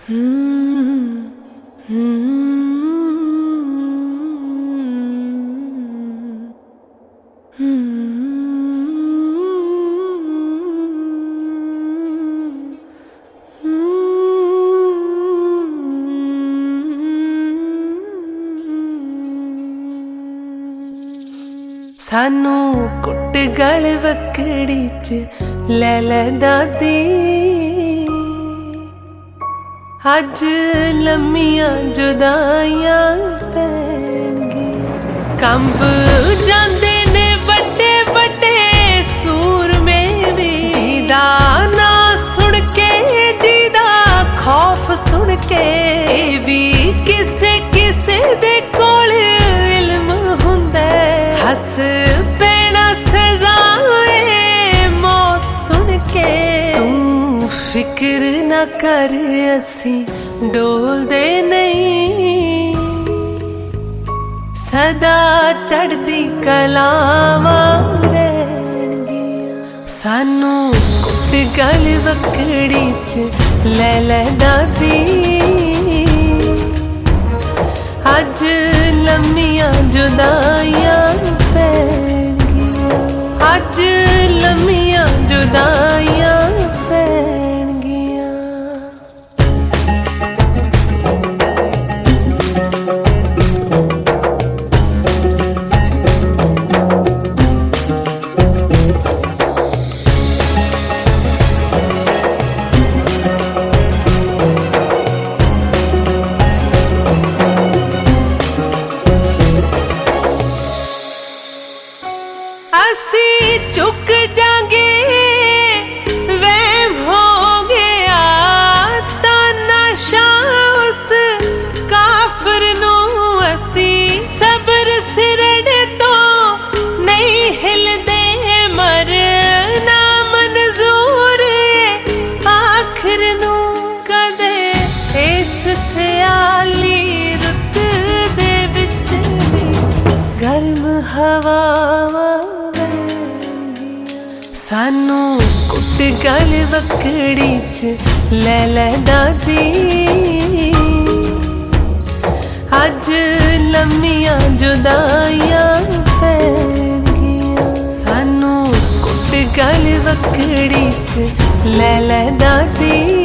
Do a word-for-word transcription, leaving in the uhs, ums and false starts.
सानू कुट गल वकड़ी च लै लै दादी अज लम्मियां जुदाइयां कंब जांदे ने बड़े बड़े सूर में भी जीदा ना सुन के जीदा खौफ सुन के भी किसे किसे दे कोल इल्म हुंदा हस पैना सजाए मौत सुन के तू फिक्र ना कर असी डोलदे नहीं सदा चढ़दी कलावां सानू कुट गल वकड़ी च लै लै दादी अज लम्मियां जुदाइयां पैणगियां अज लम्मियां जुदाइयां पैणगियां। असी चुक जांगे वहम हो गया तानाशा उस काफिर नू असी सब्र सिरड़ तो नहीं हिलदे मरना मंजूर आखिर नू कदे इस सियाली रुत दे विच गर्म हवावां सानू कुट गल वकड़ी च लै लै दादी अज लम्मियां जुदाइयां पैणगियां सानू कुट गल वकड़ी च लै लै दादी।